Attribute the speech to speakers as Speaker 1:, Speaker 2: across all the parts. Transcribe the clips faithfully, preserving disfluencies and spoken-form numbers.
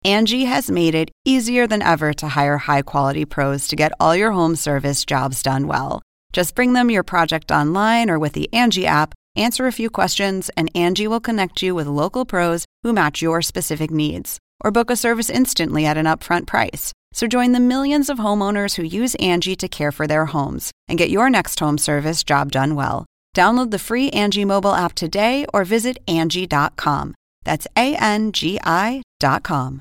Speaker 1: Angie has made it easier than ever to hire high-quality pros to get all your home service jobs done well. Just bring them your project online or with the Angie app, answer a few questions, and Angie will connect you with local pros who match your specific needs. Or book a service instantly at an upfront price. So join the millions of homeowners who use Angie to care for their homes and get your next home service job done well. Download the free Angie mobile app today or visit Angie dot com. That's A N G I dot com.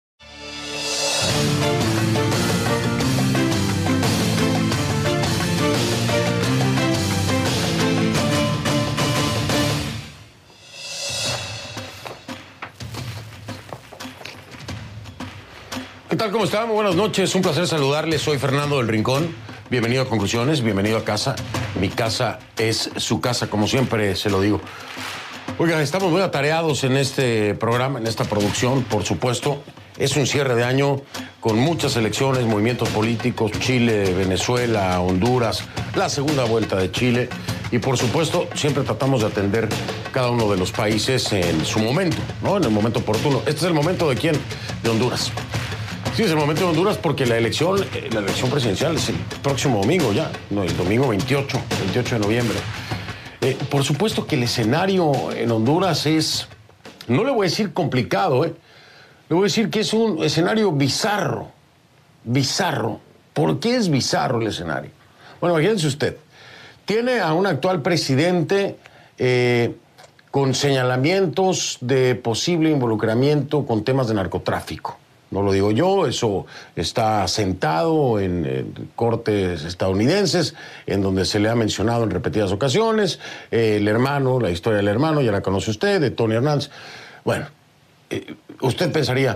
Speaker 2: ¿Qué tal? ¿Cómo están? Muy buenas noches. Un placer saludarles. Soy Fernando del Rincón. Bienvenido a Conclusiones. Bienvenido a casa. Mi casa es su casa, como siempre se lo digo. Oigan, estamos muy atareados en este programa, en esta producción, por supuesto. Es un cierre de año con muchas elecciones, movimientos políticos, Chile, Venezuela, Honduras, la segunda vuelta de Chile. Y por supuesto, siempre tratamos de atender cada uno de los países en su momento, ¿no? En el momento oportuno. Este es el momento de quién? De Honduras. Sí, es el momento de Honduras porque la elección, la elección presidencial es el próximo domingo ya, no, el domingo veintiocho, veintiocho de noviembre. Eh, por supuesto que el escenario en Honduras es, no le voy a decir complicado, eh, le voy a decir que es un escenario bizarro, bizarro. ¿Por qué es bizarro el escenario? Bueno, imagínense usted, tiene a un actual presidente eh, con señalamientos de posible involucramiento con temas de narcotráfico. No lo digo yo, eso está sentado en, en cortes estadounidenses, en donde se le ha mencionado en repetidas ocasiones. Eh, el hermano, la historia del hermano, ya la conoce usted, de Tony Hernández. Bueno, eh, usted pensaría,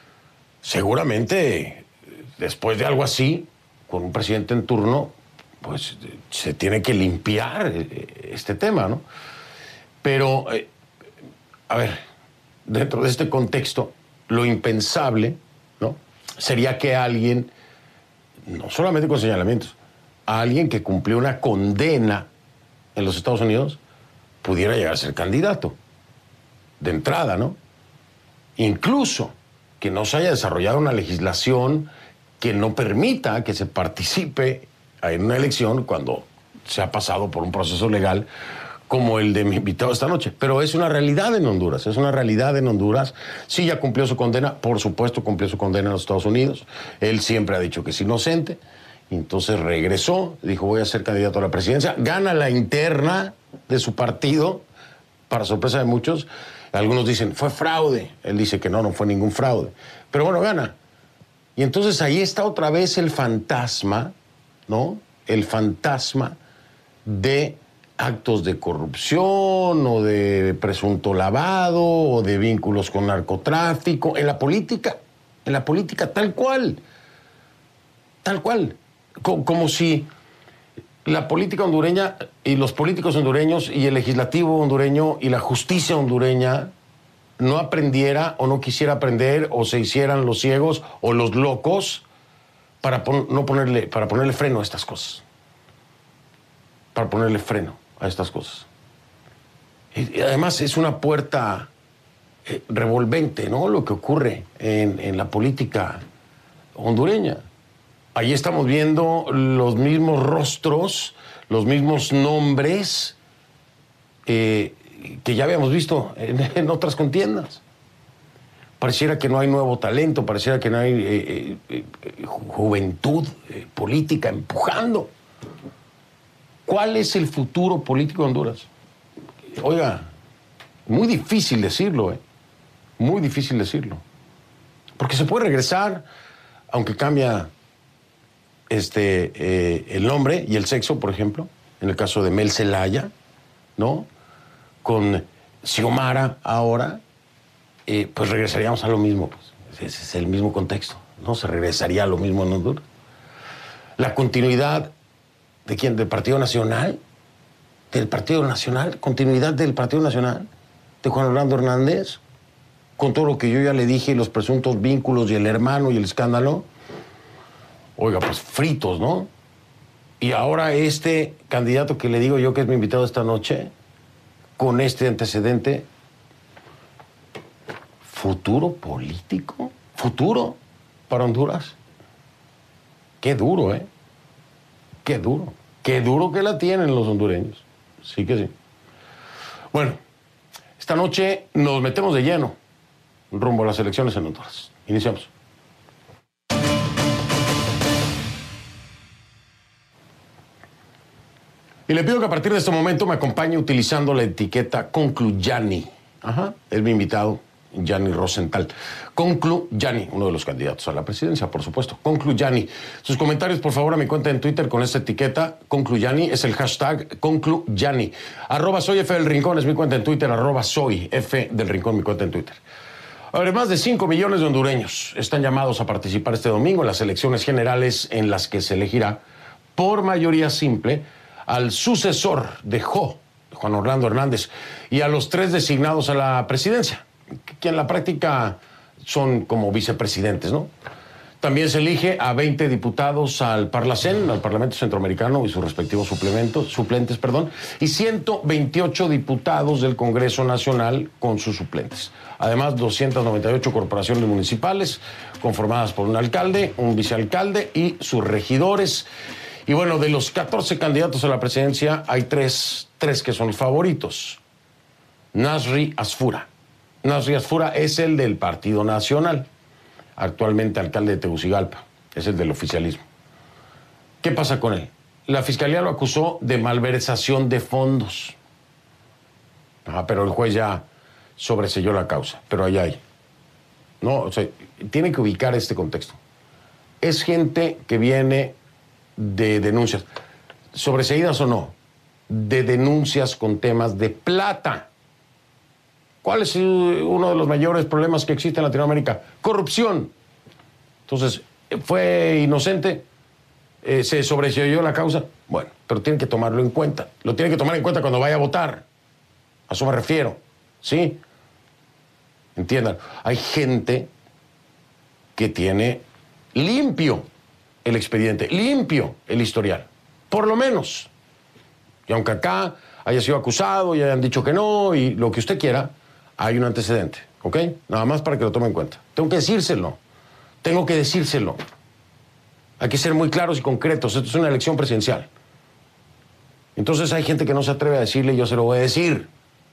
Speaker 2: seguramente, después de algo así, con un presidente en turno, pues se tiene que limpiar este tema, ¿no? Pero, eh, a ver, dentro de este contexto, lo impensable, ¿no?, sería que alguien, no solamente con señalamientos, alguien que cumplió una condena en los Estados Unidos pudiera llegar a ser candidato. De entrada, ¿no? Incluso que no se haya desarrollado una legislación que no permita que se participe en una elección cuando se ha pasado por un proceso legal como el de mi invitado esta noche. Pero es una realidad en Honduras, es una realidad en Honduras. Sí, ya cumplió su condena, por supuesto cumplió su condena en los Estados Unidos. Él siempre ha dicho que es inocente. Entonces regresó, dijo voy a ser candidato a la presidencia. Gana la interna de su partido, para sorpresa de muchos. Algunos dicen, fue fraude. Él dice que no, no fue ningún fraude. Pero bueno, gana. Y entonces ahí está otra vez el fantasma, ¿no? El fantasma de actos de corrupción o de presunto lavado o de vínculos con narcotráfico en la política, en la política tal cual, tal cual, como, como si la política hondureña y los políticos hondureños y el legislativo hondureño y la justicia hondureña no aprendiera o no quisiera aprender o se hicieran los ciegos o los locos para pon- no ponerle, para ponerle freno a estas cosas, para ponerle freno a estas cosas. Y además es una puerta eh, revolvente, ¿no?, lo que ocurre en, en la política hondureña. Ahí estamos viendo los mismos rostros, los mismos nombres eh, que ya habíamos visto en, en otras contiendas. Pareciera que no hay nuevo talento, pareciera que no hay eh, eh, juventud eh, política empujando. ¿Cuál es el futuro político de Honduras? Oiga, muy difícil decirlo, ¿eh? Muy difícil decirlo. Porque se puede regresar, aunque cambia este, eh, el nombre y el sexo, por ejemplo, en el caso de Mel Zelaya, ¿no? Con Xiomara ahora, eh, pues regresaríamos a lo mismo. Pues. Ese es el mismo contexto, ¿no? Se regresaría a lo mismo en Honduras. La continuidad. ¿De quién? ¿Del Partido Nacional? ¿Del Partido Nacional? ¿Continuidad del Partido Nacional? ¿De Juan Orlando Hernández? Con todo lo que yo ya le dije, los presuntos vínculos y el hermano y el escándalo. Oiga, pues fritos, ¿no? Y ahora este candidato que le digo yo que es mi invitado esta noche, con este antecedente, ¿futuro político? futuro para Honduras. Qué duro, ¿eh? Qué duro. Qué duro que la tienen los hondureños. Sí que sí. Bueno, esta noche nos metemos de lleno rumbo a las elecciones en Honduras. Iniciamos. Y le pido que a partir de este momento me acompañe utilizando la etiqueta Concluyani. Ajá, es mi invitado, Gianni Rosenthal. Concluyani, uno de los candidatos a la presidencia, por supuesto. Concluyani. Sus comentarios, por favor, a mi cuenta en Twitter con esta etiqueta. Concluyani es el hashtag Concluyani. Arroba soy F del Rincón es mi cuenta en Twitter. Arroba soy F del Rincón, mi cuenta en Twitter. A ver, más de cinco millones de hondureños están llamados a participar este domingo en las elecciones generales en las que se elegirá por mayoría simple al sucesor de Jo, Juan Orlando Hernández, y a los tres designados a la presidencia, que en la práctica son como vicepresidentes, ¿no? También se elige a veinte diputados al Parlacén, al Parlamento Centroamericano y sus respectivos suplementos, suplentes, perdón, y ciento veintiocho diputados del Congreso Nacional con sus suplentes. Además, doscientas noventa y ocho corporaciones municipales conformadas por un alcalde, un vicealcalde y sus regidores. Y bueno, de los catorce candidatos a la presidencia, hay tres, tres que son los favoritos. Nasri Asfura. Nasri Asfura es el del Partido Nacional, actualmente alcalde de Tegucigalpa, es el del oficialismo. ¿Qué pasa con él? La fiscalía lo acusó de malversación de fondos. Ajá, pero el juez ya sobreseyó la causa, pero allá hay. No, o sea, tiene que ubicar este contexto. Es gente que viene de denuncias, sobreseídas o no, de denuncias con temas de plata. ¿Cuál es uno de los mayores problemas que existe en Latinoamérica? Corrupción. Entonces, ¿fue inocente? Eh, ¿Se sobreseyó la causa? Bueno, pero tiene que tomarlo en cuenta. Lo tiene que tomar en cuenta cuando vaya a votar. A eso me refiero. ¿Sí? Entiendan, hay gente que tiene limpio el expediente, limpio el historial, por lo menos. Y aunque acá haya sido acusado y hayan dicho que no y lo que usted quiera, hay un antecedente, ¿ok? Nada más para que lo tome en cuenta. Tengo que decírselo, tengo que decírselo. Hay que ser muy claros y concretos, esto es una elección presidencial. Entonces hay gente que no se atreve a decirle, yo se lo voy a decir.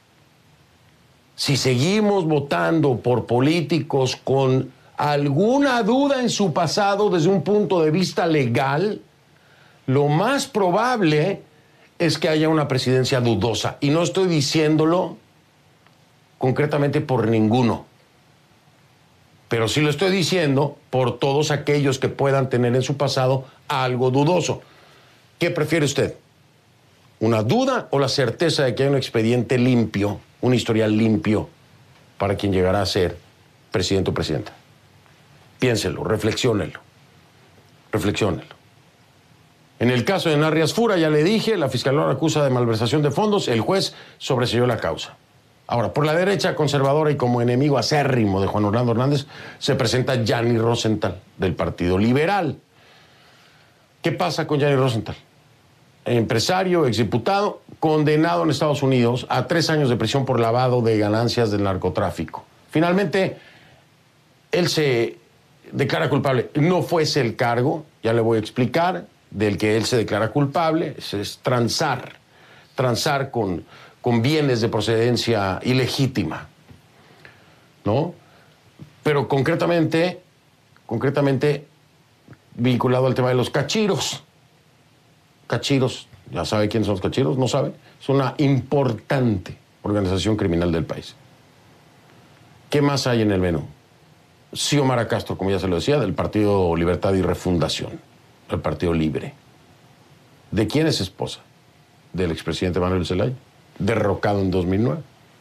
Speaker 2: Si seguimos votando por políticos con alguna duda en su pasado desde un punto de vista legal, lo más probable es que haya una presidencia dudosa. Y no estoy diciéndolo concretamente por ninguno, pero sí lo estoy diciendo por todos aquellos que puedan tener en su pasado algo dudoso. ¿Qué prefiere usted? ¿Una duda o la certeza de que hay un expediente limpio, un historial limpio para quien llegará a ser presidente o presidenta? Piénselo, reflexiónelo, reflexiónelo. En el caso de Nasri Asfura, ya le dije, la fiscalía lo acusa de malversación de fondos, el juez sobreseyó la causa. Ahora, por la derecha conservadora y como enemigo acérrimo de Juan Orlando Hernández, se presenta Gianni Rosenthal, del Partido Liberal. ¿Qué pasa con Gianni Rosenthal? Empresario, exdiputado, condenado en Estados Unidos a tres años de prisión por lavado de ganancias del narcotráfico. Finalmente, él se declara culpable. No fuese el cargo, ya le voy a explicar, del que él se declara culpable, es, es transar, transar con, con bienes de procedencia ilegítima, ¿no? Pero concretamente, concretamente vinculado al tema de los cachiros. Cachiros, ¿ya sabe quiénes son los cachiros? ¿No sabe? Es una importante organización criminal del país. ¿Qué más hay en el menú? Xiomara Castro, como ya se lo decía, del Partido Libertad y Refundación, el Partido Libre. ¿De quién es esposa? Del expresidente Manuel Zelaya, derrocado en dos mil nueve.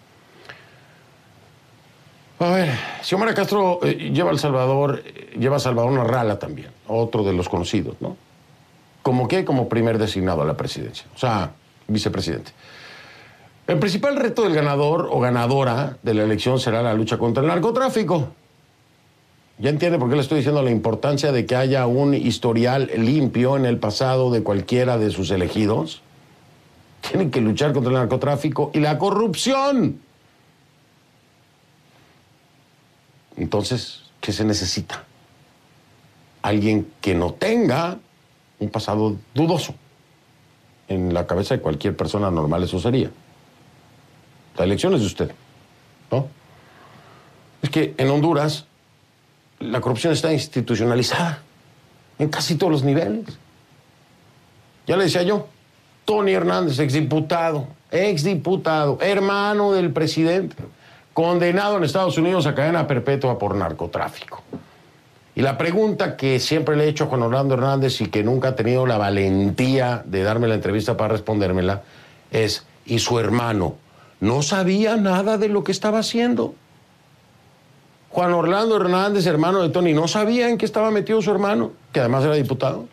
Speaker 2: A ver, Xiomara Castro eh, lleva a El Salvador, eh, lleva a Salvador Narrala también, otro de los conocidos, ¿no? ¿Como qué? Como primer designado a la presidencia, o sea, vicepresidente. El principal reto del ganador o ganadora de la elección será la lucha contra el narcotráfico. ¿Ya entiende por qué le estoy diciendo la importancia de que haya un historial limpio en el pasado de cualquiera de sus elegidos? Tienen que luchar contra el narcotráfico y la corrupción. Entonces, ¿Qué se necesita? Alguien que no tenga un pasado dudoso. En la cabeza de cualquier persona normal eso sería. La elección es de usted, ¿no? Es que en Honduras la corrupción está institucionalizada en casi todos los niveles. Ya le decía yo, Tony Hernández, exdiputado, exdiputado, hermano del presidente, condenado en Estados Unidos a cadena perpetua por narcotráfico. Y la pregunta que siempre le he hecho a Juan Orlando Hernández y que nunca ha tenido la valentía de darme la entrevista para respondérmela es, ¿y su hermano no sabía nada de lo que estaba haciendo? Juan Orlando Hernández, hermano de Tony, ¿no sabía en qué estaba metido su hermano, que además era diputado?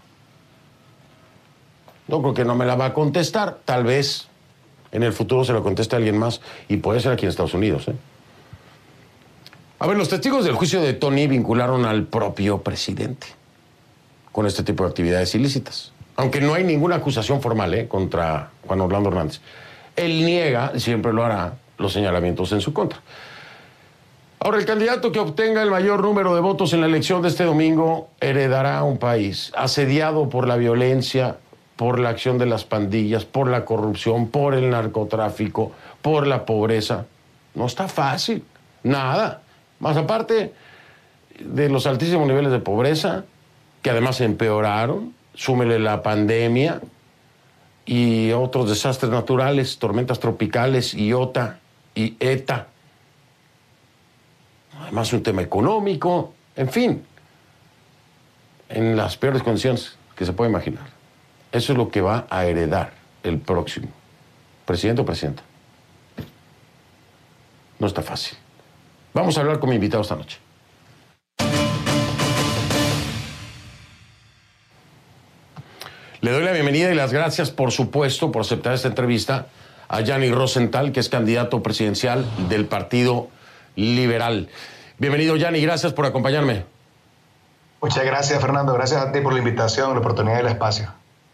Speaker 2: No creo que no me la va a contestar. Tal vez en el futuro se lo conteste a alguien más y puede ser aquí en Estados Unidos, ¿eh? A ver, los testigos del juicio de Tony vincularon al propio presidente con este tipo de actividades ilícitas. Aunque no hay ninguna acusación formal ¿eh? contra Juan Orlando Hernández. Él niega, siempre lo hará, los señalamientos en su contra. Ahora, el candidato que obtenga el mayor número de votos en la elección de este domingo heredará un país asediado por la violencia, por la acción de las pandillas, por la corrupción, por el narcotráfico, por la pobreza. No está fácil, nada. Más aparte de los altísimos niveles de pobreza, que además se empeoraron, súmele la pandemia y otros desastres naturales, tormentas tropicales, Iota y ETA. Además un tema económico, en fin, en las peores condiciones que se puede imaginar. Eso es lo que va a heredar el próximo presidente o presidenta. No está fácil. Vamos a hablar con mi invitado esta noche. Le doy la bienvenida y las gracias, por supuesto, por aceptar esta entrevista a Yanni Rosenthal, que es candidato presidencial del Partido Liberal. Bienvenido, Yanni, gracias por acompañarme.
Speaker 3: Muchas gracias, Fernando. Gracias a ti por la invitación, la oportunidad y el espacio.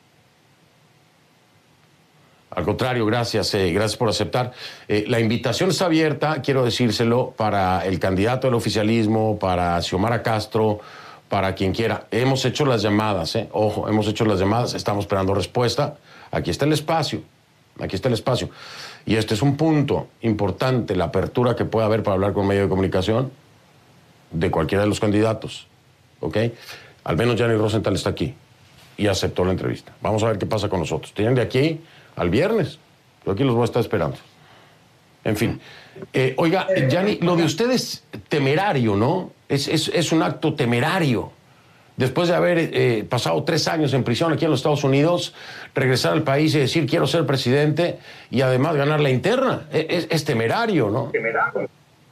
Speaker 2: Al contrario, gracias, eh, gracias por aceptar. Eh, la invitación está abierta, quiero decírselo, para el candidato del oficialismo, para Xiomara Castro, para quien quiera. Hemos hecho las llamadas, eh, ojo, hemos hecho las llamadas, estamos esperando respuesta. Aquí está el espacio, aquí está el espacio. Y este es un punto importante, la apertura que puede haber para hablar con un medio de comunicación de cualquiera de los candidatos, ¿ok? Al menos Yanni Rosenthal está aquí y aceptó la entrevista. Vamos a ver qué pasa con nosotros. Tienen de aquí al viernes. Yo aquí los voy a estar esperando. En fin. Eh, oiga, Yanni, lo de usted es temerario, ¿no? Es, es, es un acto temerario. Después de haber eh, pasado tres años en prisión aquí en los Estados Unidos, regresar al país y decir quiero ser presidente y además ganar la interna. Es, es temerario, ¿no? Temerario.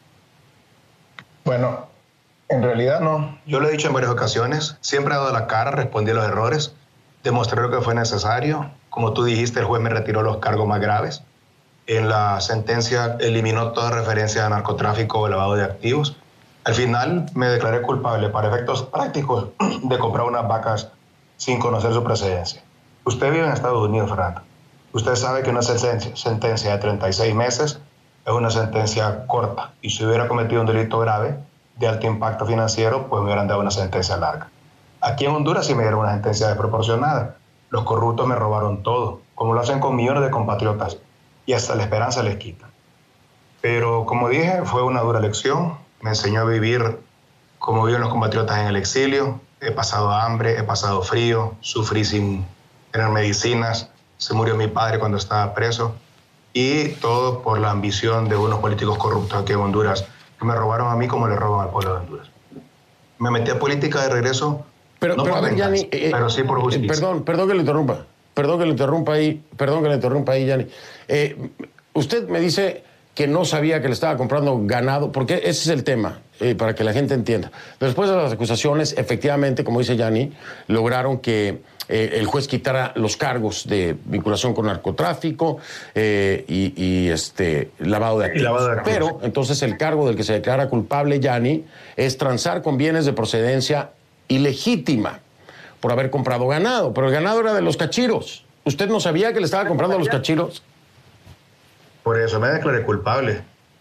Speaker 3: Bueno, en realidad no. Yo lo he dicho en varias ocasiones. Siempre he dado la cara, respondí a los errores, demostré lo que fue necesario. Como tú dijiste, el juez me retiró los cargos más graves. En la sentencia eliminó toda referencia a narcotráfico o lavado de activos. Al final me declaré culpable para efectos prácticos de comprar unas vacas sin conocer su procedencia. Usted vive en Estados Unidos, Fernando. Usted sabe que una sentencia, sentencia de treinta y seis meses es una sentencia corta. Y si hubiera cometido un delito grave de alto impacto financiero, pues me hubieran dado una sentencia larga. Aquí en Honduras sí me dieron una sentencia desproporcionada. Los corruptos me robaron todo, como lo hacen con millones de compatriotas, y hasta la esperanza les quita. Pero como dije, fue una dura lección. Me enseñó a vivir como viven los compatriotas en el exilio. He pasado hambre, he pasado frío, sufrí sin tener medicinas. Se murió mi padre cuando estaba preso. Y todo por la ambición de unos políticos corruptos aquí en Honduras, que me robaron a mí como le roban al pueblo de Honduras. Me metí a política de regreso.
Speaker 2: Pero,
Speaker 3: no
Speaker 2: pero,
Speaker 3: por
Speaker 2: a ver,
Speaker 3: venganza,
Speaker 2: Yanni, eh,
Speaker 3: pero sí por justicia.
Speaker 2: Eh, perdón, perdón que le interrumpa. Perdón que le interrumpa ahí. Perdón que le interrumpa ahí, Yanni. Eh, usted me dice que no sabía que le estaba comprando ganado, porque ese es el tema, eh, para que la gente entienda. Después de las acusaciones, efectivamente, como dice Yanni, lograron que eh, el juez quitara los cargos de vinculación con narcotráfico eh, y, y este, lavado de activos. Lavado de activos. Pero entonces el cargo del que se declara culpable Yanni es transar con bienes de procedencia ilegítima por haber comprado ganado. Pero el ganado era de los cachiros. ¿Usted no sabía que le estaba comprando a los cachiros?
Speaker 3: Por eso me declaré culpable.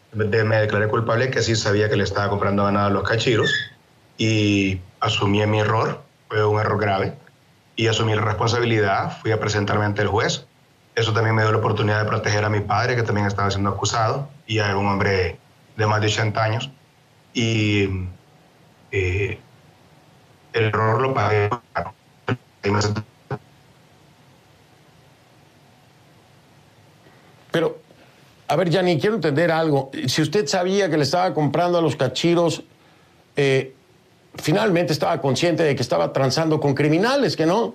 Speaker 3: de, me declaré culpable que sí sabía que le estaba comprando ganado a los cachiros y asumí mi error, fue un error grave, y asumí la responsabilidad, fui a presentarme ante el juez. Eso también me dio la oportunidad de proteger a mi padre, que también estaba siendo acusado, y a un hombre de más de ochenta años. Y eh, el error lo pagué.
Speaker 2: Pero, a ver, Gianni, quiero entender algo. Si usted sabía que le estaba comprando a los cachiros, eh, finalmente estaba consciente de que estaba transando con criminales, ¿que no?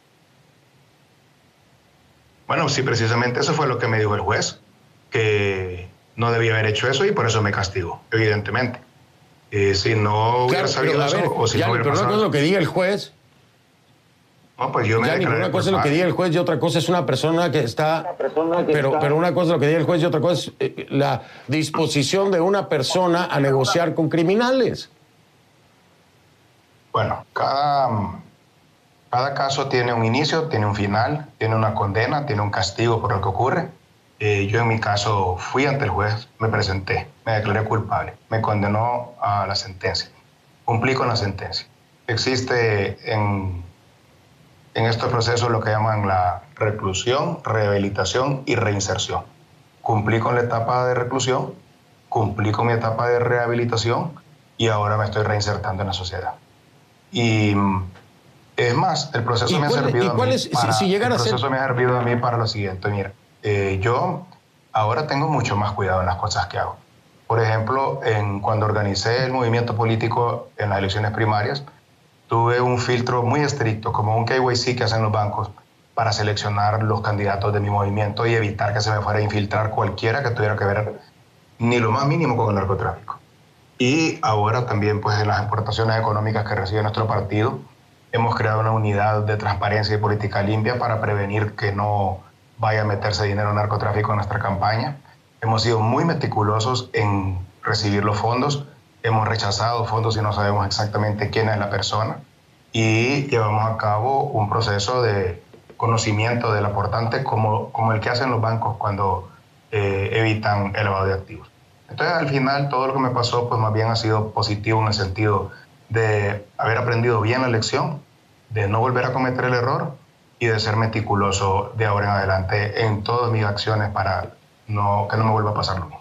Speaker 3: Bueno, sí, precisamente eso fue lo que me dijo el juez, que no debía haber hecho eso y por eso me castigó, evidentemente. Eh, si no hubiera
Speaker 2: Claro,
Speaker 3: sabido
Speaker 2: pero, a
Speaker 3: eso,
Speaker 2: ver,
Speaker 3: o si
Speaker 2: Gianni,
Speaker 3: no hubiera
Speaker 2: pero una
Speaker 3: pasado
Speaker 2: cosa es lo que
Speaker 3: eso,
Speaker 2: diga el juez.
Speaker 3: no, pues yo me
Speaker 2: Gianni, pero
Speaker 3: declaré
Speaker 2: una cosa es lo que
Speaker 3: culpable.
Speaker 2: diga el juez y otra cosa es una persona que está...
Speaker 4: Una persona que
Speaker 2: pero,
Speaker 4: está-
Speaker 2: pero una cosa es lo que diga el juez y otra cosa es eh, la disposición de una persona a negociar con criminales.
Speaker 3: Bueno, cada, cada caso tiene un inicio, tiene un final, tiene una condena, tiene un castigo por lo que ocurre. Eh, yo en mi caso fui ante el juez, me presenté, me declaré culpable, me condenó a la sentencia, cumplí con la sentencia. Existe en, en estos procesos lo que llaman la reclusión, rehabilitación y reinserción. Cumplí con la etapa de reclusión, cumplí con mi etapa de rehabilitación y ahora me estoy reinsertando en la sociedad. Y es más, el proceso
Speaker 2: ¿Y
Speaker 3: me ha
Speaker 2: cuál-
Speaker 3: servido
Speaker 2: y
Speaker 3: a
Speaker 2: cuál
Speaker 3: mí
Speaker 2: es- si-
Speaker 3: para,
Speaker 2: si llegara
Speaker 3: el
Speaker 2: a ser-
Speaker 3: proceso me ha servido a mí para lo siguiente. Mira, eh, yo ahora tengo mucho más cuidado en las cosas que hago. Por ejemplo, en, cuando organicé el movimiento político en las elecciones primarias, tuve un filtro muy estricto, como un K Y C que hacen los bancos, para seleccionar los candidatos de mi movimiento y evitar que se me fuera a infiltrar cualquiera que tuviera que ver ni lo más mínimo con el narcotráfico. Y ahora también, pues, en las aportaciones económicas que recibe nuestro partido, hemos creado una unidad de transparencia y política limpia para prevenir que no vaya a meterse dinero en narcotráfico en nuestra campaña. Hemos sido muy meticulosos en recibir los fondos, hemos rechazado fondos y no sabemos exactamente quién es la persona, y llevamos a cabo un proceso de conocimiento del aportante como, como el que hacen los bancos cuando eh, evitan el lavado de activos. Entonces, al final, todo lo que me pasó, pues más bien ha sido positivo en el sentido de haber aprendido bien la lección, de no volver a cometer el error y de ser meticuloso de ahora en adelante en todas mis acciones para no, que no me vuelva a pasar lo mismo.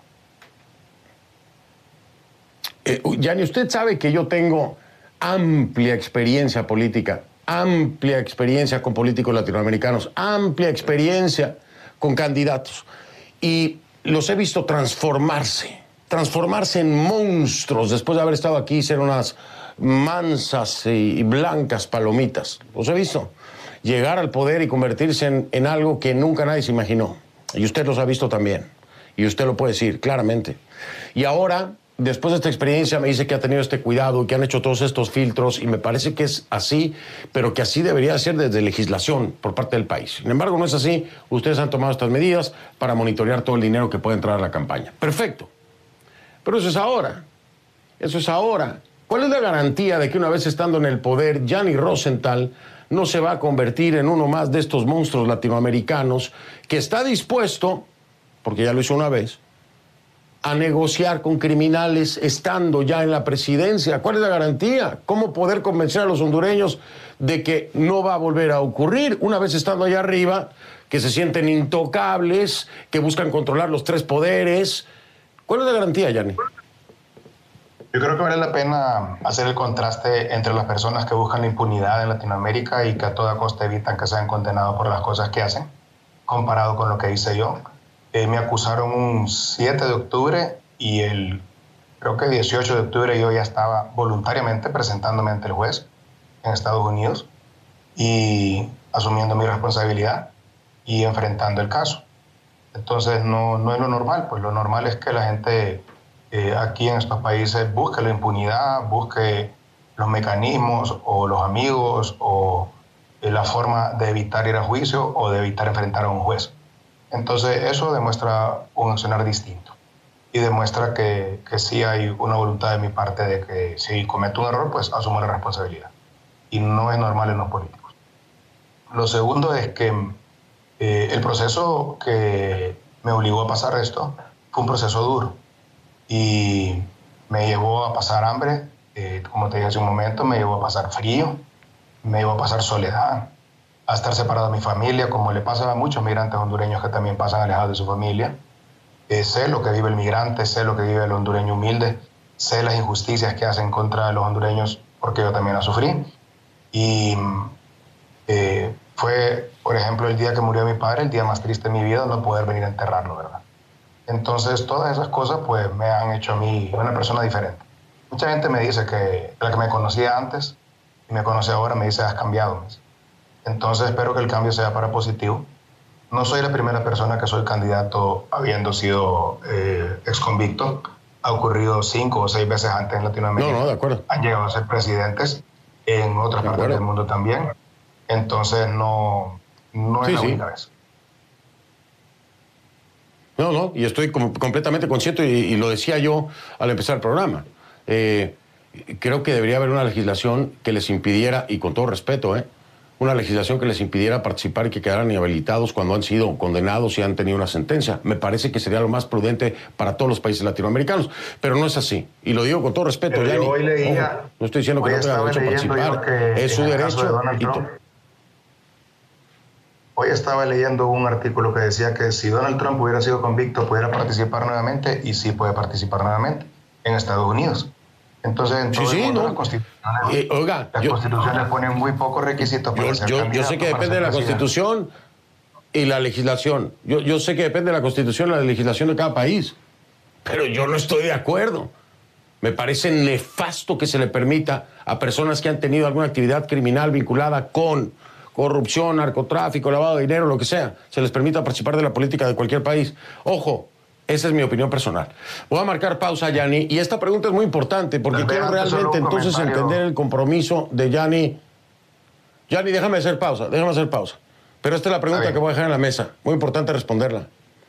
Speaker 2: Eh, Gianni, usted sabe que yo tengo amplia experiencia política, amplia experiencia con políticos latinoamericanos, amplia experiencia con candidatos. Y los he visto transformarse, transformarse en monstruos después de haber estado aquí, ser unas mansas y blancas palomitas. Los he visto llegar al poder y convertirse en, en algo que nunca nadie se imaginó. Y usted los ha visto también. Y usted lo puede decir claramente. Y ahora, después de esta experiencia, me dice que ha tenido este cuidado y que han hecho todos estos filtros, y me parece que es así, pero que así debería ser desde legislación por parte del país. Sin embargo, no es así. Ustedes han tomado estas medidas para monitorear todo el dinero que puede entrar a la campaña. Perfecto. Pero eso es ahora. Eso es ahora. ¿Cuál es la garantía de que una vez estando en el poder, Gianni Rosenthal no se va a convertir en uno más de estos monstruos latinoamericanos que está dispuesto, porque ya lo hizo una vez, a negociar con criminales estando ya en la presidencia? ¿Cuál es la garantía? ¿Cómo poder convencer a los hondureños de que no va a volver a ocurrir una vez estando allá arriba, que se sienten intocables, que buscan controlar los tres poderes? ¿Cuál es la garantía, Gianni?
Speaker 3: Yo creo que vale la pena hacer el contraste entre las personas que buscan la impunidad en Latinoamérica y que a toda costa evitan que sean condenados por las cosas que hacen, comparado con lo que hice yo. Eh, me acusaron un siete de octubre y el, creo que dieciocho de octubre yo ya estaba voluntariamente presentándome ante el juez en Estados Unidos y asumiendo mi responsabilidad y enfrentando el caso. Entonces no, no es lo normal, pues lo normal es que la gente eh, aquí en estos países busque la impunidad, busque los mecanismos o los amigos o eh, la forma de evitar ir a juicio o de evitar enfrentar a un juez. Entonces eso demuestra un accionar distinto y demuestra que, que sí hay una voluntad de mi parte de que si cometo un error, pues asumo la responsabilidad. Y no es normal en los políticos. Lo segundo es que eh, el proceso que me obligó a pasar esto fue un proceso duro. y me llevó a pasar hambre, eh, como te dije hace un momento, me llevó a pasar frío, me llevó a pasar soledad, a estar separado de mi familia, como le pasa a muchos migrantes hondureños que también pasan alejados de su familia. Eh, sé lo que vive el migrante, sé lo que vive el hondureño humilde, sé las injusticias que hacen contra los hondureños, porque yo también las sufrí. Y eh, fue, por ejemplo, el día que murió mi padre, el día más triste de mi vida, no poder venir a enterrarlo, ¿verdad? Entonces, todas esas cosas pues me han hecho a mí una persona diferente. Mucha gente me dice que la que me conocía antes y me conoce ahora me dice, has cambiado. Entonces, espero que el cambio sea para positivo. No soy la primera persona que soy candidato habiendo sido eh, exconvicto. Ha ocurrido cinco o seis veces antes en Latinoamérica.
Speaker 2: No, no, de acuerdo.
Speaker 3: Han llegado a ser presidentes en otras
Speaker 2: De
Speaker 3: partes
Speaker 2: acuerdo.
Speaker 3: del mundo también. Entonces, no, no es
Speaker 2: Sí,
Speaker 3: la
Speaker 2: sí.
Speaker 3: única vez.
Speaker 2: No, no, y estoy com- completamente consciente, y, y lo decía yo al empezar el programa. Eh, creo que debería haber una legislación que les impidiera, y con todo respeto, ¿eh? una legislación que les impidiera participar y que quedaran inhabilitados cuando han sido condenados y han tenido una sentencia. Me parece que sería lo más prudente para todos los países latinoamericanos, pero no es así. Y lo digo con todo respeto,
Speaker 3: Pero yo
Speaker 2: Yanni.
Speaker 3: hoy leía-
Speaker 2: Ojo, no estoy diciendo que
Speaker 3: hoy
Speaker 2: no tengan
Speaker 3: estaba
Speaker 2: derecho a
Speaker 3: leyendo yo
Speaker 2: participar.
Speaker 3: que
Speaker 2: Es su
Speaker 3: en el caso de
Speaker 2: derecho.
Speaker 3: Donald
Speaker 2: y to-
Speaker 3: Trump, Hoy estaba leyendo un artículo que decía que si Donald Trump hubiera sido convicto, pudiera participar nuevamente, y sí puede participar nuevamente en Estados Unidos. Entonces, en
Speaker 2: Sí,
Speaker 3: todo
Speaker 2: sí,
Speaker 3: el mundo
Speaker 2: no.
Speaker 3: las constituciones,
Speaker 2: Eh, oiga,
Speaker 3: las
Speaker 2: yo-
Speaker 3: constituciones ponen muy pocos requisitos para
Speaker 2: Yo,
Speaker 3: ser
Speaker 2: yo- yo
Speaker 3: candidato,
Speaker 2: sé que
Speaker 3: para
Speaker 2: depende de
Speaker 3: ser
Speaker 2: la
Speaker 3: presidente.
Speaker 2: Constitución y la legislación. Yo, yo sé que depende de la Constitución y la legislación de cada país. Pero yo no estoy de acuerdo. Me parece nefasto que se le permita a personas que han tenido alguna actividad criminal vinculada con corrupción, narcotráfico, lavado de dinero, lo que sea, se les permita participar de la política de cualquier país. Ojo, esa es mi opinión personal. Voy a marcar pausa, Yanni, y esta pregunta es muy importante porque
Speaker 3: Tal vez
Speaker 2: quiero
Speaker 3: antes solo
Speaker 2: realmente
Speaker 3: un
Speaker 2: entonces
Speaker 3: comentario.
Speaker 2: entender el compromiso de Yanni. Yanni, déjame hacer pausa, déjame hacer pausa. Pero esta es la pregunta
Speaker 3: bien.
Speaker 2: que voy a dejar en la mesa. Muy importante responderla.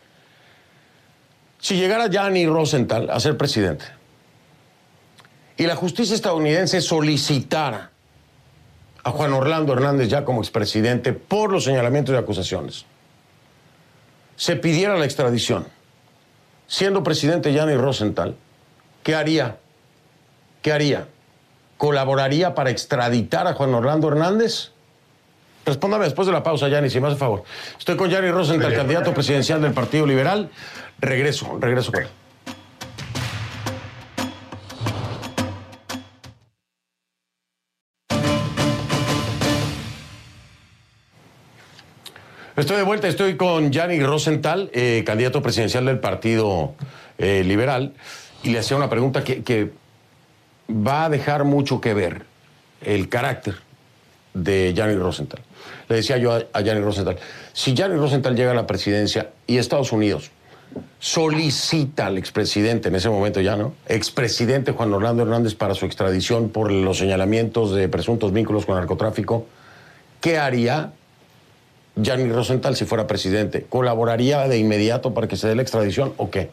Speaker 2: Si llegara Gianni Rosenthal a ser presidente y la justicia estadounidense solicitara a Juan Orlando Hernández ya como expresidente por los señalamientos y acusaciones, se pidiera la extradición, siendo presidente Gianni Rosenthal, ¿qué haría? ¿Qué haría? ¿Colaboraría para extraditar a Juan Orlando Hernández? Respóndame después de la pausa, Yanni, si me hace favor. Estoy con Gianni Rosenthal, candidato presidencial del Partido Liberal. Regreso, regreso con él. Estoy de vuelta, estoy con Gianni Rosenthal, eh, candidato presidencial del Partido eh, Liberal, y le hacía una pregunta que, que va a dejar mucho que ver el carácter de Gianni Rosenthal. Le decía yo a, a Gianni Rosenthal, si Gianni Rosenthal llega a la presidencia y Estados Unidos solicita al expresidente, en ese momento ya, ¿no? Expresidente Juan Orlando Hernández para su extradición por los señalamientos de presuntos vínculos con narcotráfico, ¿qué haría Gianni Rosenthal si fuera presidente? ¿Colaboraría de inmediato para que se dé la extradición o qué?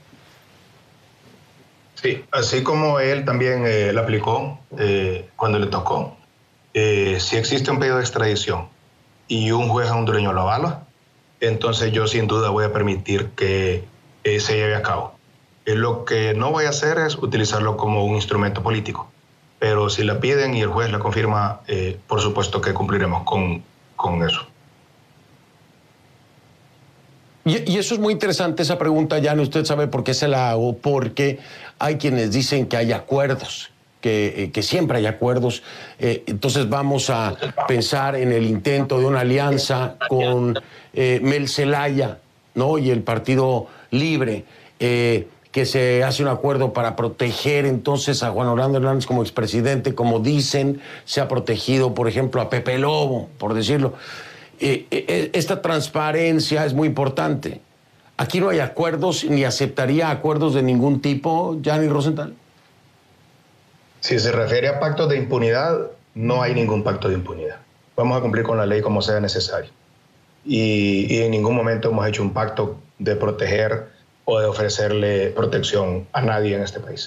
Speaker 3: Sí, así como él también eh, la aplicó eh, cuando le tocó. Eh, si existe un pedido de extradición y un juez hondureño lo avala, entonces yo sin duda voy a permitir que eh, se lleve a cabo. Eh, lo que no voy a hacer es utilizarlo como un instrumento político, pero si la piden y el juez la confirma, eh, por supuesto que cumpliremos con, con eso.
Speaker 2: Y, y eso es muy interesante, esa pregunta, Yanni. Usted sabe por qué se la hago, porque hay quienes dicen que hay acuerdos, que, eh, que siempre hay acuerdos. Eh, entonces vamos a pensar en el intento de una alianza con eh, Mel Zelaya, ¿no? Y el Partido Libre, eh, que se hace un acuerdo para proteger entonces a Juan Orlando Hernández como expresidente, como dicen, se ha protegido, por ejemplo, a Pepe Lobo, por decirlo. Eh, eh, esta transparencia es muy importante. Aquí no hay acuerdos, ni aceptaría acuerdos de ningún tipo, Gianni Rosenthal.
Speaker 3: Si se refiere a pactos de impunidad, no hay ningún pacto de impunidad. Vamos a cumplir con la ley como sea necesario. Y, y en ningún momento hemos hecho un pacto de proteger o de ofrecerle protección a nadie en este país.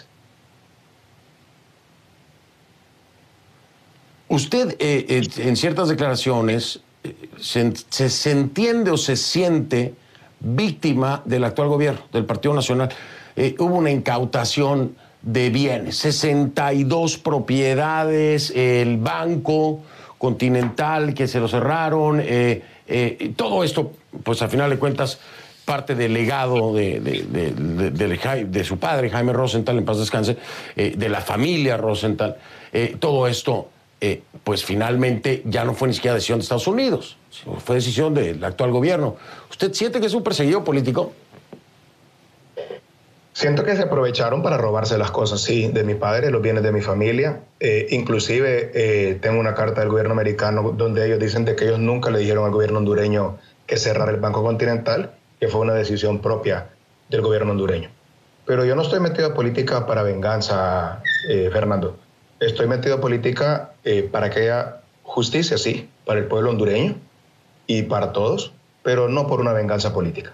Speaker 2: Usted, eh, eh, en ciertas declaraciones, eh, se, se, se entiende o se siente víctima del actual gobierno, del Partido Nacional. eh, hubo una incautación de bienes, sesenta y dos propiedades, el Banco Continental que se lo cerraron, eh, eh, todo esto, pues al final de cuentas, parte del legado de, de, de, de, de, de su padre, Jaime Rosenthal, en paz descanse, eh, de la familia Rosenthal. Eh, todo esto, eh, pues finalmente ya no fue ni siquiera decisión de Estados Unidos, fue decisión del actual gobierno. ¿Usted siente que es un perseguido político?
Speaker 3: Siento que se aprovecharon para robarse las cosas, sí, de mi padre, los bienes de mi familia. Eh, inclusive eh, tengo una carta del gobierno americano donde ellos dicen de que ellos nunca le dijeron al gobierno hondureño que cerrara el Banco Continental, que fue una decisión propia del gobierno hondureño. Pero yo no estoy metido a política para venganza, eh, Fernando. Estoy metido a política eh, para que haya justicia, sí, para el pueblo hondureño y para todos, pero no por una venganza política.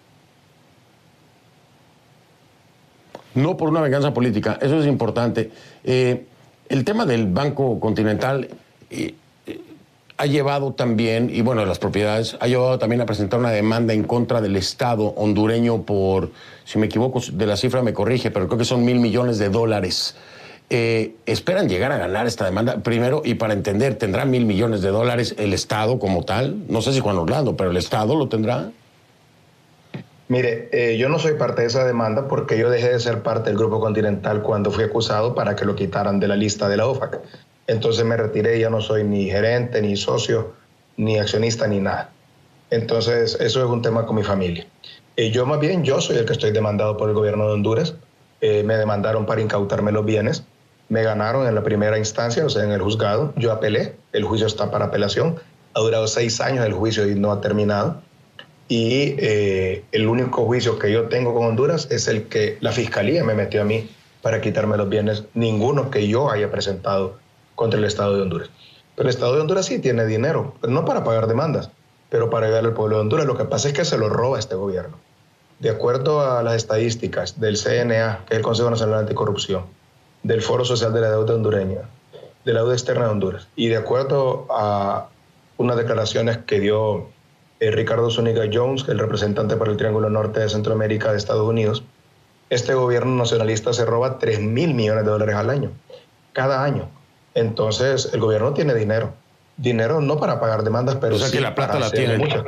Speaker 2: No por una venganza política, eso es importante. Eh, el tema del Banco Continental eh, eh, ha llevado también, y bueno, las propiedades, ha llevado también a presentar una demanda en contra del Estado hondureño por, si me equivoco de la cifra me corrige, pero creo que son mil millones de dólares. Eh, ¿Esperan llegar a ganar esta demanda? Primero, y para entender, ¿tendrá mil millones de dólares el Estado como tal? No sé si Juan Orlando, pero ¿el Estado lo tendrá?
Speaker 3: Mire, eh, yo no soy parte de esa demanda porque yo dejé de ser parte del Grupo Continental cuando fui acusado para que lo quitaran de la lista de la O F A C. Entonces me retiré, ya no soy ni gerente, ni socio, ni accionista, ni nada. Entonces eso es un tema con mi familia. Eh, yo más bien, yo soy el que estoy demandado por el gobierno de Honduras. Eh, me demandaron para incautarme los bienes. Me ganaron en la primera instancia, o sea, en el juzgado. Yo apelé, el juicio está para apelación. Ha durado seis años el juicio y no ha terminado. Y eh, el único juicio que yo tengo con Honduras es el que la Fiscalía me metió a mí para quitarme los bienes, ninguno que yo haya presentado contra el Estado de Honduras. Pero el Estado de Honduras sí tiene dinero, no para pagar demandas, pero para ayudar al pueblo de Honduras. Lo que pasa es que se lo roba este gobierno. De acuerdo a las estadísticas del C N A, que es el Consejo Nacional Anticorrupción, del Foro Social de la Deuda Hondureña, de la deuda externa de Honduras, y de acuerdo a unas declaraciones que dio Eh, Ricardo Zúñiga Jones, el representante para el Triángulo Norte de Centroamérica de Estados Unidos, este gobierno nacionalista se roba tres mil millones de dólares al año, cada año. Entonces, el gobierno tiene dinero. Dinero no para pagar demandas, pero
Speaker 2: o sea
Speaker 3: sí
Speaker 2: que la plata
Speaker 3: para
Speaker 2: la
Speaker 3: hacer
Speaker 2: tienen.
Speaker 3: muchas,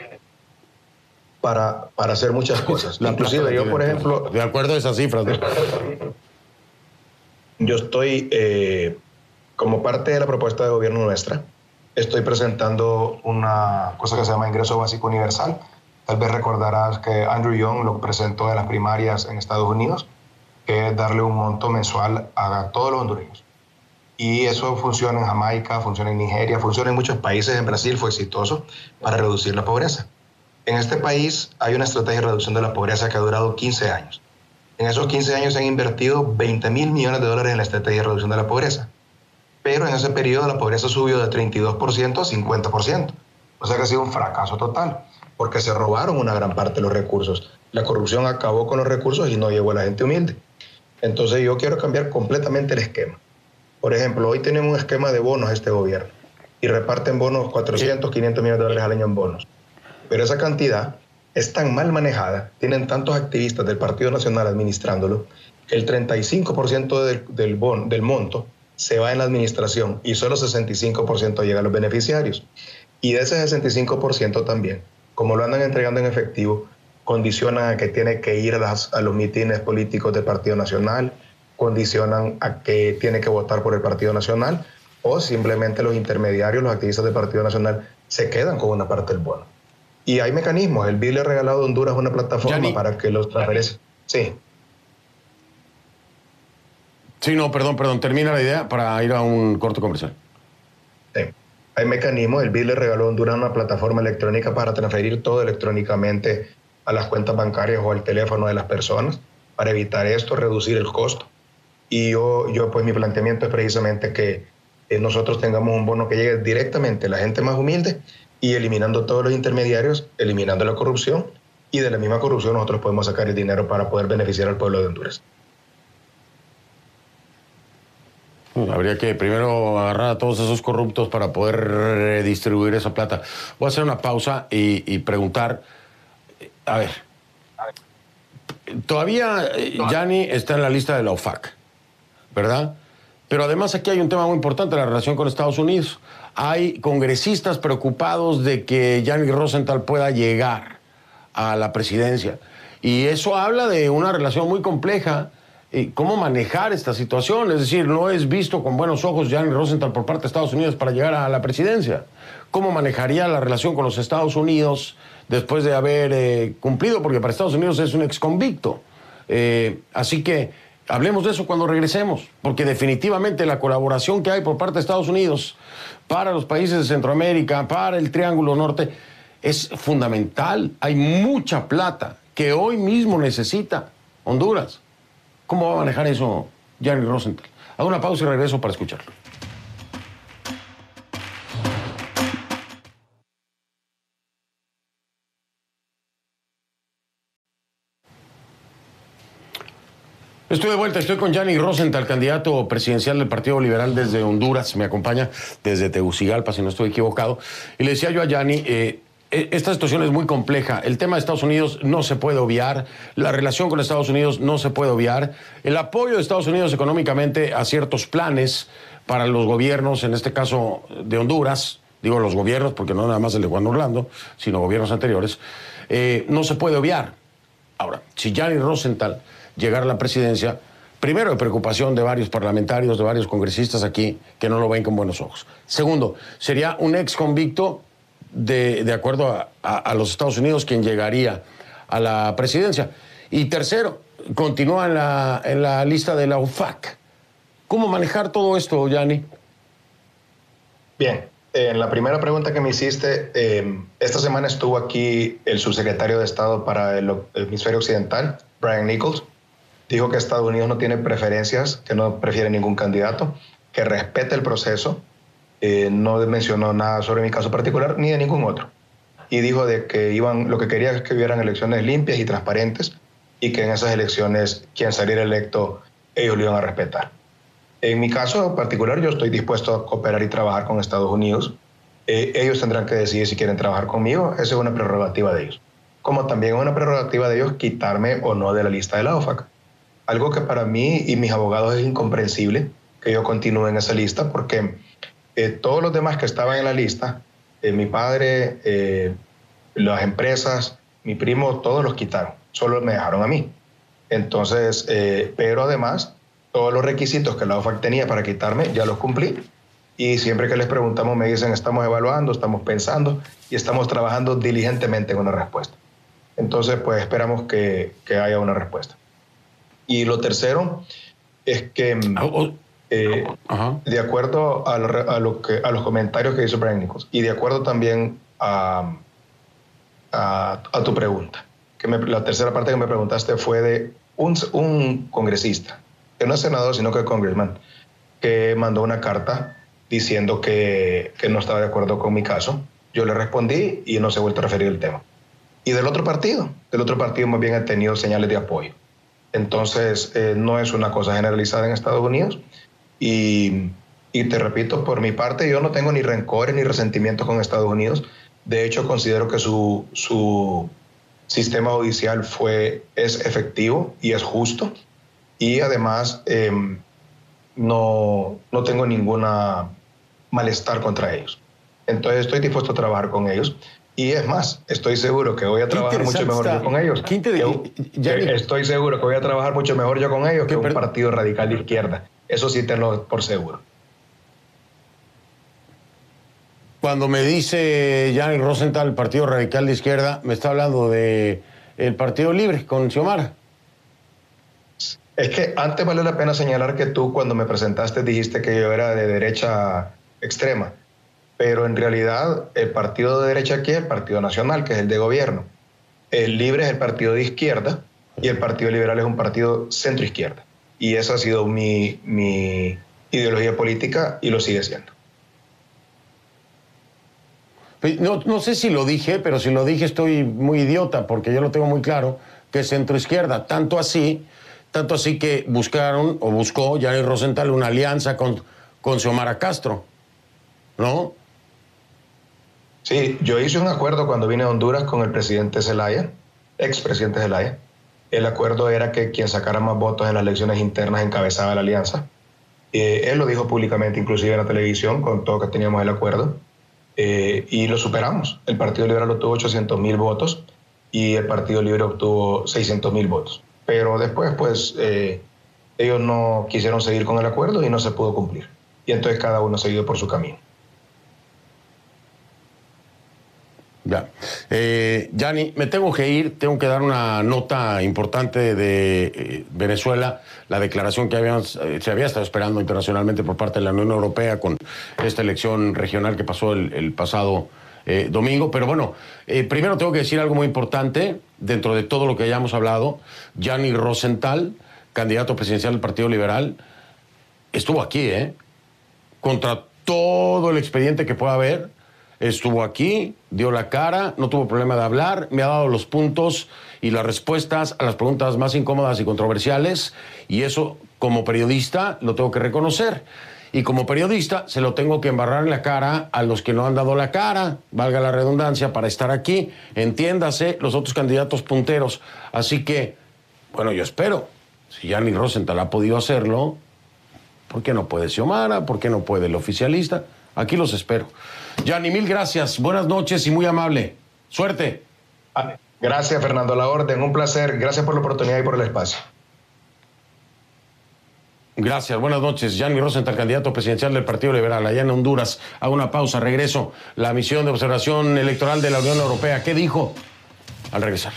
Speaker 3: para, para hacer muchas cosas.
Speaker 2: La
Speaker 3: Inclusive yo, por ejemplo...
Speaker 2: De acuerdo a esas cifras, ¿no?
Speaker 3: Yo estoy, eh, como parte de la propuesta de gobierno nuestra, estoy presentando una cosa que se llama ingreso básico universal. Tal vez recordarás que Andrew Young lo presentó en las primarias en Estados Unidos, que es darle un monto mensual a todos los hondureños. Y eso funciona en Jamaica, funciona en Nigeria, funciona en muchos países. En Brasil fue exitoso para reducir la pobreza. En este país hay una estrategia de reducción de la pobreza que ha durado quince años. En esos quince años se han invertido veinte mil millones de dólares en la estrategia de reducción de la pobreza. Pero en ese periodo la pobreza subió de treinta y dos por ciento a cincuenta por ciento. O sea que ha sido un fracaso total, porque se robaron una gran parte de los recursos. La corrupción acabó con los recursos y no llegó a la gente humilde. Entonces yo quiero cambiar completamente el esquema. Por ejemplo, hoy tenemos un esquema de bonos este gobierno y reparten bonos cuatrocientos, quinientos millones de dólares al año en bonos. Pero esa cantidad es tan mal manejada, tienen tantos activistas del Partido Nacional administrándolo, que el treinta y cinco por ciento del, del, bon, del monto se va en la administración y solo sesenta y cinco por ciento llega a los beneficiarios. Y de ese sesenta y cinco por ciento también, como lo andan entregando en efectivo, condicionan a que tiene que ir a, las, a los mitines políticos del Partido Nacional, condicionan a que tiene que votar por el Partido Nacional, o simplemente los intermediarios, los activistas del Partido Nacional, se quedan con una parte del bono. Y hay mecanismos. El B I L le ha regalado a Honduras una plataforma Gianni. para que los transferencias... Sí.
Speaker 2: Sí, no, perdón, perdón. Termina la idea para ir a un corto comercial.
Speaker 3: Sí. Hay mecanismos. El B I L le regaló a Honduras una plataforma electrónica para transferir todo electrónicamente a las cuentas bancarias o al teléfono de las personas, para evitar esto, reducir el costo. Y yo, yo pues mi planteamiento es precisamente que eh, nosotros tengamos un bono que llegue directamente a la gente más humilde y eliminando todos los intermediarios, eliminando la corrupción, y de la misma corrupción nosotros podemos sacar el dinero para poder beneficiar al pueblo de Honduras.
Speaker 2: Habría que primero agarrar a todos esos corruptos para poder redistribuir esa plata. Voy a hacer una pausa y, y preguntar, a ver, todavía Gianni está en la lista de la O F A C, ¿verdad? Pero además aquí hay un tema muy importante, la relación con Estados Unidos. Hay congresistas preocupados de que Gianni Rosenthal pueda llegar a la presidencia. Y eso habla de una relación muy compleja. Y cómo manejar esta situación, es decir, no es visto con buenos ojos Gianni Rosenthal por parte de Estados Unidos para llegar a la presidencia. ¿Cómo manejaría la relación con los Estados Unidos después de haber eh, cumplido? Porque para Estados Unidos es un exconvicto. Eh, así que hablemos de eso cuando regresemos, porque definitivamente la colaboración que hay por parte de Estados Unidos para los países de Centroamérica, para el Triángulo Norte, es fundamental. Hay mucha plata que hoy mismo necesita Honduras. ¿Cómo va a manejar eso Gianni Rosenthal? Hago una pausa y regreso para escucharlo. Estoy de vuelta, estoy con Gianni Rosenthal, candidato presidencial del Partido Liberal desde Honduras. Me acompaña desde Tegucigalpa, si no estoy equivocado. Y le decía yo a Gianni, eh, esta situación es muy compleja. El tema de Estados Unidos no se puede obviar. La relación con Estados Unidos no se puede obviar. El apoyo de Estados Unidos económicamente a ciertos planes para los gobiernos, en este caso de Honduras, digo los gobiernos porque no nada más el de Juan Orlando, sino gobiernos anteriores, eh, no se puede obviar. Ahora, si Gianni Rosenthal llegara a la presidencia, primero hay preocupación de varios parlamentarios, de varios congresistas aquí que no lo ven con buenos ojos. Segundo, sería un ex convicto De, de acuerdo a, a, a los Estados Unidos, quien llegaría a la presidencia. Y tercero, continúa en la, en la lista de la O F A C. ¿Cómo manejar todo esto, Gianni?
Speaker 3: Bien, en la primera pregunta que me hiciste, eh, esta semana estuvo aquí el subsecretario de Estado para el, el hemisferio occidental, Brian Nichols. Dijo que Estados Unidos no tiene preferencias, que no prefiere ningún candidato, que respeta el proceso. Eh, no mencionó nada sobre mi caso particular ni de ningún otro. Y dijo de que iban, lo que quería es que hubieran elecciones limpias y transparentes y que en esas elecciones quien saliera electo ellos lo iban a respetar. En mi caso particular yo estoy dispuesto a cooperar y trabajar con Estados Unidos. Eh, ellos tendrán que decidir si quieren trabajar conmigo. Esa es una prerrogativa de ellos. Como también es una prerrogativa de ellos quitarme o no de la lista de la O F A C. Algo que para mí y mis abogados es incomprensible que yo continúe en esa lista porque Eh, todos los demás que estaban en la lista, eh, mi padre, eh, las empresas, mi primo, todos los quitaron, solo me dejaron a mí. Entonces, eh, pero además, todos los requisitos que la O F A C tenía para quitarme, ya los cumplí. Y siempre que les preguntamos me dicen, estamos evaluando, estamos pensando y estamos trabajando diligentemente en una respuesta. Entonces, pues esperamos que, que haya una respuesta. Y lo tercero es que... Oh, oh. Eh, uh-huh. De acuerdo a, lo, a, lo que, a los comentarios que hizo Brian Nichols y de acuerdo también a, a, a tu pregunta, que me, la tercera parte que me preguntaste fue de un, un congresista, que no es senador, sino que es congressman, que mandó una carta diciendo que, que no estaba de acuerdo con mi caso. Yo le respondí y no se ha vuelto a referir el tema. Y del otro partido, del otro partido más bien ha tenido señales de apoyo. Entonces, eh, no es una cosa generalizada en Estados Unidos. Y, y te repito, por mi parte, yo no tengo ni rencores ni resentimientos con Estados Unidos. De hecho, considero que su, su sistema judicial fue, es efectivo y es justo. Y además, eh, no, no tengo ninguna malestar contra ellos. Entonces, estoy dispuesto a trabajar con ellos. Y es más, estoy seguro que voy a trabajar mucho mejor está. yo con ellos. Que, que estoy seguro que voy a trabajar mucho mejor yo con ellos que un partido radical de izquierda. Eso sí tenlo por seguro.
Speaker 2: Cuando me dice Gianni Rosenthal, el Partido Radical de Izquierda, me está hablando de el Partido Libre con Xiomara.
Speaker 3: Es que antes vale la pena señalar que tú cuando me presentaste dijiste que yo era de derecha extrema. Pero en realidad el partido de derecha aquí es el Partido Nacional, que es el de gobierno. El Libre es el partido de izquierda y el Partido Liberal es un partido centro-izquierda. Y esa ha sido mi, mi ideología política y lo sigue siendo.
Speaker 2: No, no sé si lo dije, pero si lo dije estoy muy idiota porque yo lo tengo muy claro, que es centro-izquierda. Tanto así, tanto así que buscaron o buscó Gianni Rosenthal una alianza con, con Xiomara Castro, ¿no?
Speaker 3: Sí, yo hice un acuerdo cuando vine a Honduras con el presidente Zelaya, expresidente Zelaya, El acuerdo era que quien sacara más votos en las elecciones internas encabezaba la alianza. Eh, él lo dijo públicamente, inclusive en la televisión, con todo que teníamos el acuerdo, eh, y lo superamos. El Partido Liberal obtuvo ochocientos mil votos y el Partido Libre obtuvo seiscientos mil votos. Pero después, pues, eh, ellos no quisieron seguir con el acuerdo y no se pudo cumplir. Y entonces cada uno siguió por su camino.
Speaker 2: Ya. Eh, Yanni, me tengo que ir, tengo que dar una nota importante de eh, Venezuela, la declaración que habíamos, eh, se había estado esperando internacionalmente por parte de la Unión Europea con esta elección regional que pasó el, el pasado eh, domingo. Pero bueno, eh, primero tengo que decir algo muy importante dentro de todo lo que hayamos hablado. Gianni Rosenthal, candidato presidencial del Partido Liberal, estuvo aquí, ¿eh? Contra todo el expediente que pueda haber. Estuvo aquí, dio la cara, no tuvo problema de hablar, me ha dado los puntos y las respuestas a las preguntas más incómodas y controversiales, y eso, como periodista, lo tengo que reconocer. Y como periodista, se lo tengo que embarrar en la cara a los que no han dado la cara, valga la redundancia, para estar aquí. Entiéndase, los otros candidatos punteros. Así que, bueno, yo espero, si Gianni Rosenthal ha podido hacerlo, ¿por qué no puede Xiomara? ¿Por qué no puede el oficialista? Aquí los espero. Gianni, mil gracias. Buenas noches y muy amable. Suerte.
Speaker 3: Gracias, Fernando. La orden. Un placer. Gracias por la oportunidad y por el espacio.
Speaker 2: Gracias. Buenas noches. Gianni Rosenthal, candidato presidencial del Partido Liberal allá en Honduras. Hago una pausa. Regreso. La misión de observación electoral de la Unión Europea. ¿Qué dijo? Al regresar.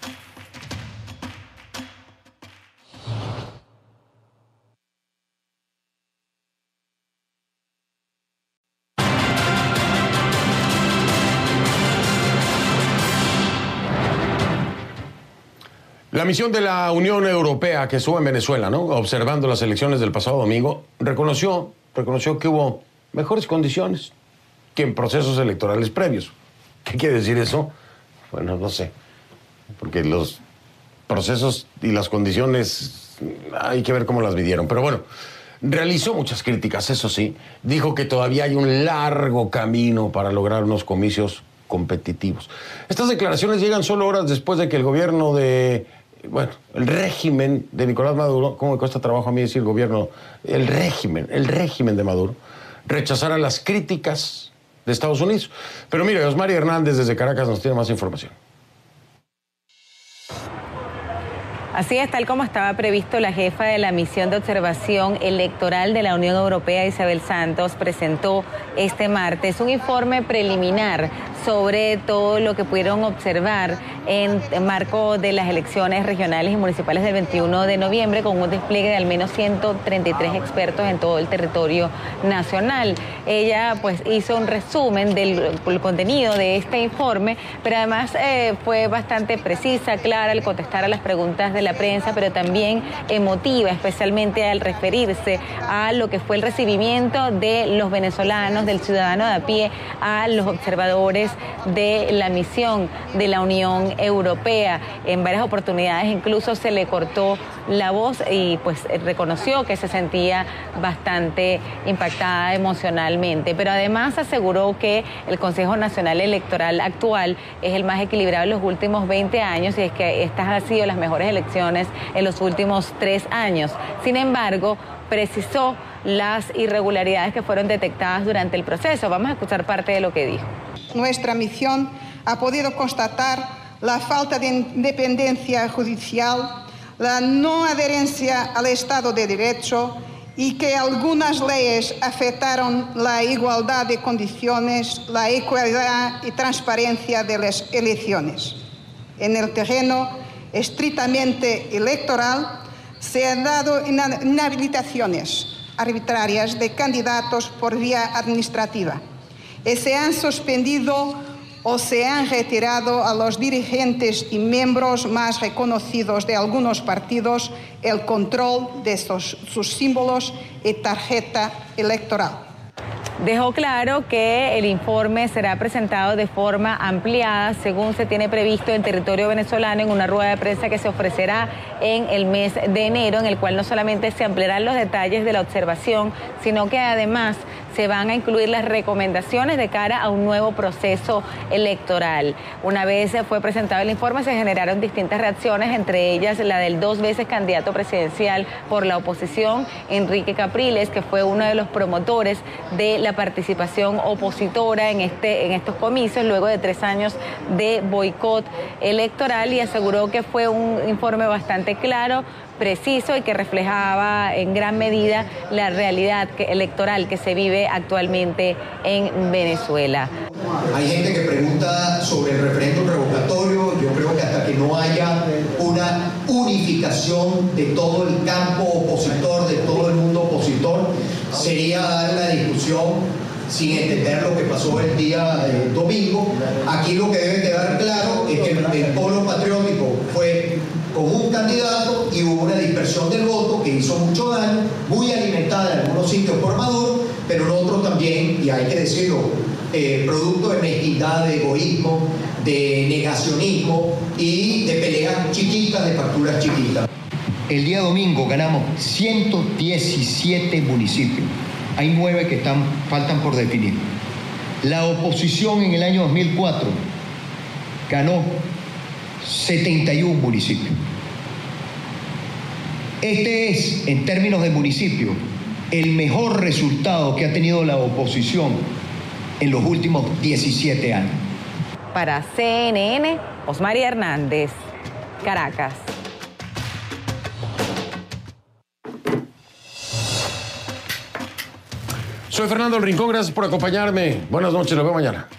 Speaker 2: La misión de la Unión Europea que estuvo en Venezuela, ¿no?, observando las elecciones del pasado domingo, reconoció, reconoció que hubo mejores condiciones que en procesos electorales previos. ¿Qué quiere decir eso? Bueno, no sé, porque los procesos y las condiciones hay que ver cómo las midieron. Pero bueno, realizó muchas críticas, eso sí. Dijo que todavía hay un largo camino para lograr unos comicios competitivos. Estas declaraciones llegan solo horas después de que el gobierno de... Bueno, el régimen de Nicolás Maduro, ¿cómo me cuesta trabajo a mí decir gobierno? El régimen, el régimen de Maduro, rechazara las críticas de Estados Unidos. Pero mire, Osmari Hernández desde Caracas nos tiene más información.
Speaker 4: Así es, tal como estaba previsto, la jefa de la misión de observación electoral de la Unión Europea, Isabel Santos, presentó este martes un informe preliminar sobre todo lo que pudieron observar en marco de las elecciones regionales y municipales del veintiuno de noviembre, con un despliegue de al menos ciento treinta y tres expertos en todo el territorio nacional. Ella pues hizo un resumen del contenido de este informe, pero además eh, fue bastante precisa, clara al contestar a las preguntas de la prensa, pero también emotiva, especialmente al referirse a lo que fue el recibimiento de los venezolanos, del ciudadano de a pie, a los observadores de la misión de la Unión Europea. En varias oportunidades incluso se le cortó la voz y pues reconoció que se sentía bastante impactada emocionalmente, pero además aseguró que el Consejo Nacional Electoral actual es el más equilibrado en los últimos veinte años y es que estas han sido las mejores elecciones en los últimos tres años. Sin embargo, precisó las irregularidades que fueron detectadas durante el proceso. Vamos a escuchar parte de lo que dijo.
Speaker 5: Nuestra misión ha podido constatar la falta de independencia judicial, la no adherencia al Estado de Derecho y que algunas leyes afectaron la igualdad de condiciones, la equidad y transparencia de las elecciones. En el terreno estrictamente electoral se han dado inhabilitaciones arbitrarias de candidatos por vía administrativa y se han suspendido o se han retirado a los dirigentes y miembros más reconocidos de algunos partidos el control de sus, sus símbolos y tarjeta electoral.
Speaker 4: Dejó claro que el informe será presentado de forma ampliada, según se tiene previsto en territorio venezolano, en una rueda de prensa que se ofrecerá en el mes de enero, en el cual no solamente se ampliarán los detalles de la observación, sino que además se van a incluir las recomendaciones de cara a un nuevo proceso electoral. Una vez fue presentado el informe, se generaron distintas reacciones, entre ellas la del dos veces candidato presidencial por la oposición, Enrique Capriles, que fue uno de los promotores de la participación opositora en, este, en estos comicios, luego de tres años de boicot electoral, y aseguró que fue un informe bastante claro, preciso y que reflejaba en gran medida la realidad que, electoral que se vive actualmente en Venezuela.
Speaker 6: Hay gente que pregunta sobre el referéndum revocatorio. Yo creo que hasta que no haya una unificación de todo el campo opositor, de todo el mundo opositor, sería dar la discusión sin entender lo que pasó el día eh, domingo. Aquí lo que debe quedar claro es que el, el polo patriótico fue con un candidato y hubo una dispersión del voto que hizo mucho daño, muy alimentada en algunos sitios por Maduro, pero en otros también, y hay que decirlo, eh, producto de mezquindad, de egoísmo, de negacionismo y de peleas chiquitas, de facturas chiquitas. El día domingo ganamos ciento diecisiete municipios. Hay nueve que están, faltan por definir. La oposición en el año dos mil cuatro ganó setenta y uno municipios. Este es, en términos de municipios, el mejor resultado que ha tenido la oposición en los últimos diecisiete años.
Speaker 4: Para C N N, Osmaria Hernández, Caracas.
Speaker 2: Soy Fernando El Rincón, gracias por acompañarme. Buenas noches, nos vemos mañana.